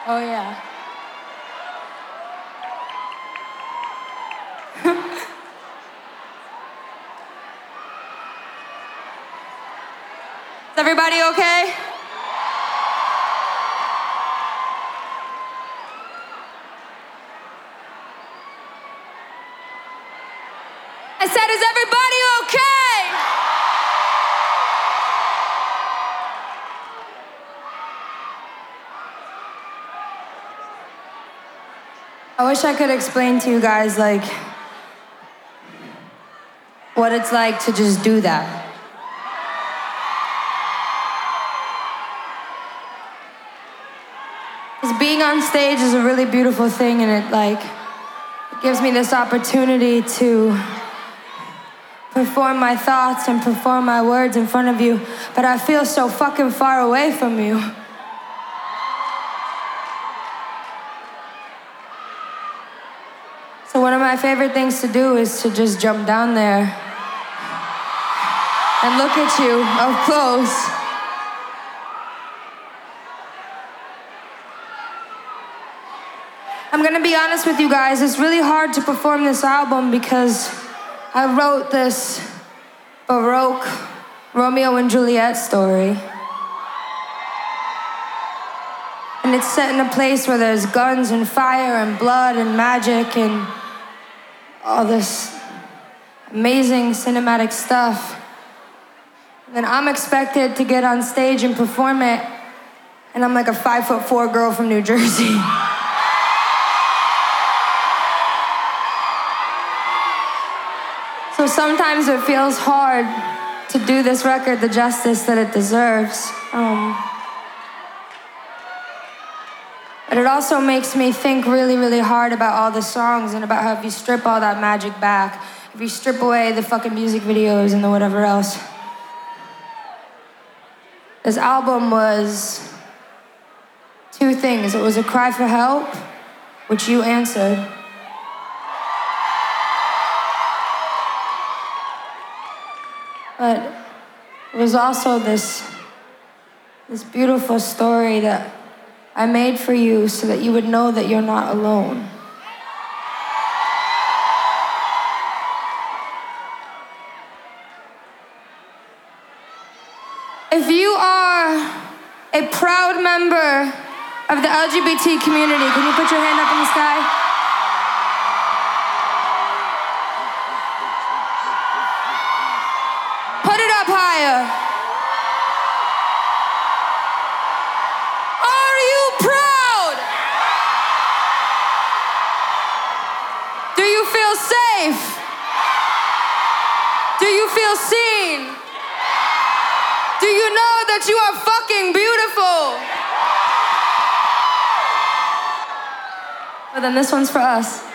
Oh yeah. Is everybody okay? I said, is everybody okay? I wish I could explain to you guys, like, what it's like to just do that. Because being on stage is a really beautiful thing, and it gives me this opportunity to perform my thoughts and perform my words in front of you, but I feel so fucking far away from you. So one of my favorite things to do is to just jump down there and look at you up close. I'm gonna be honest with you guys, it's really hard to perform this album because I wrote this Baroque Romeo and Juliet story. And it's set in a place where there's guns and fire and blood and magic and all this amazing cinematic stuff. And then I'm expected to get on stage and perform it, and I'm like a 5'4" girl from New Jersey. So sometimes it feels hard to do this record the justice that it deserves. But it also makes me think really, really hard about all the songs and about how if you strip all that magic back, if you strip away the fucking music videos and the whatever else, this album was two things. It was a cry for help, which you answered. But it was also this beautiful story that I made for you so that you would know that you're not alone. If you are a proud member of the LGBT community, can you put your hand up in the sky? Put it up higher. Are you proud? Do you feel safe? Do you feel seen? Do you know that you are fucking beautiful? Well, then this one's for us.